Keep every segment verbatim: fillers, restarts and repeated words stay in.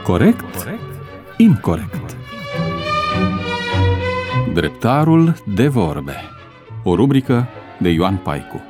Corect? Incorect. Dreptarul de vorbe. O rubrică de Ioan Paicu.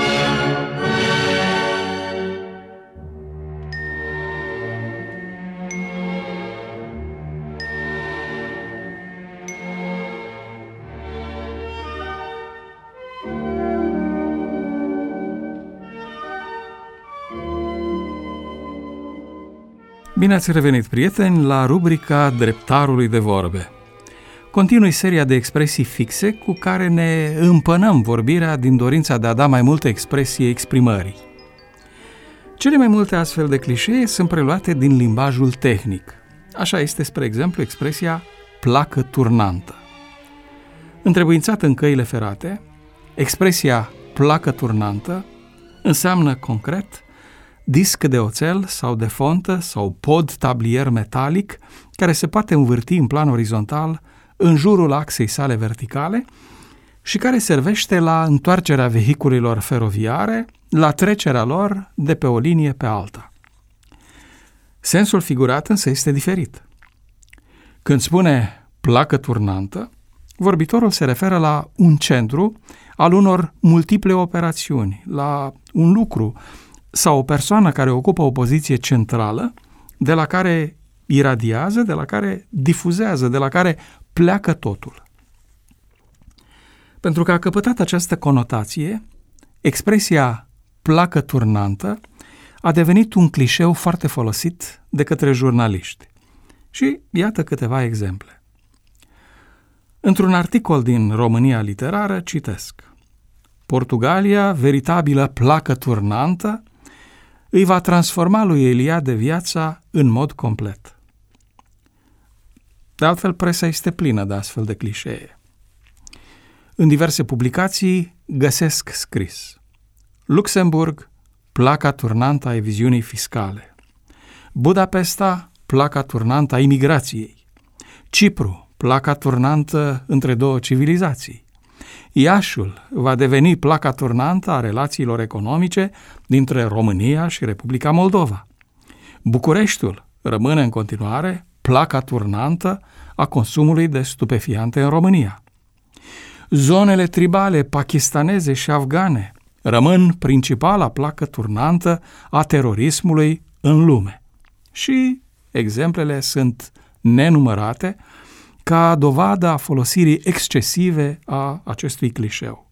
Bine ați revenit, prieteni, la rubrica Dreptarului de vorbe. Continui seria de expresii fixe cu care ne împănăm vorbirea din dorința de a da mai multe expresii exprimării. Cele mai multe astfel de clișee sunt preluate din limbajul tehnic. Așa este, spre exemplu, expresia placă turnantă. Întrebuințată în căile ferate, expresia placă turnantă înseamnă concret disc de oțel sau de fontă sau pod tablier metalic care se poate învârti în plan orizontal în jurul axei sale verticale și care servește la întoarcerea vehiculelor feroviare, la trecerea lor de pe o linie pe alta. Sensul figurat însă este diferit. Când spune placă turnantă, vorbitorul se referă la un centru al unor multiple operațiuni, la un lucru sau o persoană care ocupă o poziție centrală, de la care iradiază, de la care difuzează, de la care pleacă totul. Pentru că a căpătat această conotație, expresia placă turnantă a devenit un clișeu foarte folosit de către jurnaliști. Și iată câteva exemple. Într-un articol din România Literară citesc: Portugalia, veritabilă placă turnantă, îi va transforma lui Eliade viața în mod complet. De altfel, presa este plină de astfel de clișee. În diverse publicații găsesc scris: Luxemburg, placa turnantă a eviziunii fiscale; Budapesta, placa turnantă a imigrației; Cipru, placa turnantă între două civilizații; Iașul va deveni placa turnantă a relațiilor economice dintre România și Republica Moldova; Bucureștiul rămâne în continuare placa turnantă a consumului de stupefiante în România; Zonele tribale pakistaneze și afgane rămân principala placă turnantă a terorismului în lume. Și exemplele sunt nenumărate ca dovadă a folosirii excesive a acestui clișeu.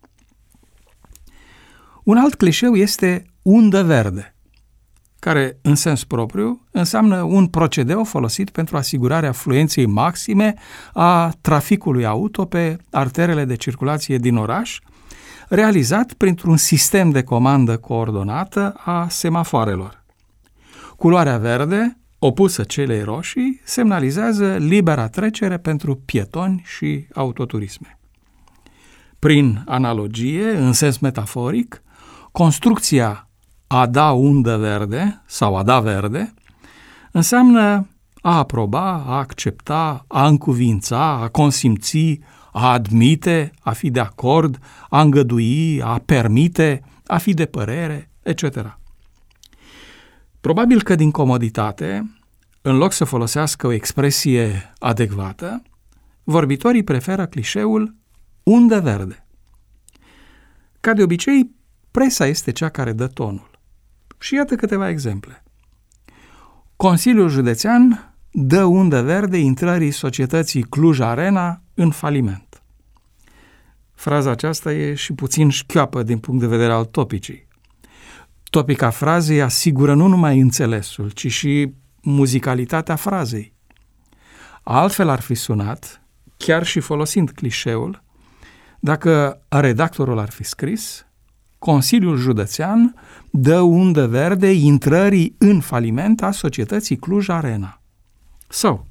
Un alt clișeu este undă verde, care, în sens propriu, înseamnă un procedeu folosit pentru asigurarea fluenței maxime a traficului auto pe arterele de circulație din oraș, realizat printr-un sistem de comandă coordonată a semafoarelor. Culoarea verde, opusă celei roșii, semnalizează libera trecere pentru pietoni și autoturisme. Prin analogie, în sens metaforic, construcția a da undă verde sau a da verde înseamnă a aproba, a accepta, a încuvința, a consimți, a admite, a fi de acord, a îngădui, a permite, a fi de părere, et cetera. Probabil că din comoditate, în loc să folosească o expresie adecvată, vorbitorii preferă clișeul undă verde. Ca de obicei, presa este cea care dă tonul. Și iată câteva exemple. Consiliul Județean dă undă verde intrării societății Cluj Arena în faliment. Fraza aceasta e și puțin șchioapă din punct de vedere al topicii. Topica frazei asigură nu numai înțelesul, ci și muzicalitatea frazei. Altfel ar fi sunat, chiar și folosind clișeul, dacă redactorul ar fi scris: Consiliul Județean dă undă verde intrării în faliment a societății Cluj Arena. Sau: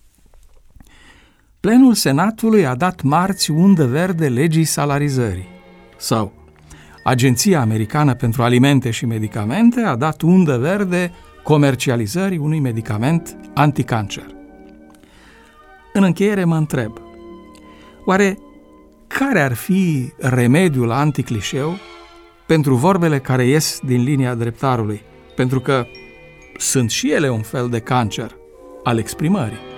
Plenul Senatului a dat marți undă verde legii salarizării. Sau: Agenția Americană pentru Alimente și Medicamente a dat undă verde comercializării unui medicament anticancer. În încheiere mă întreb: oare care ar fi remediul anticlișeu pentru vorbele care ies din linia dreptarului? Pentru că sunt și ele un fel de cancer, al exprimării.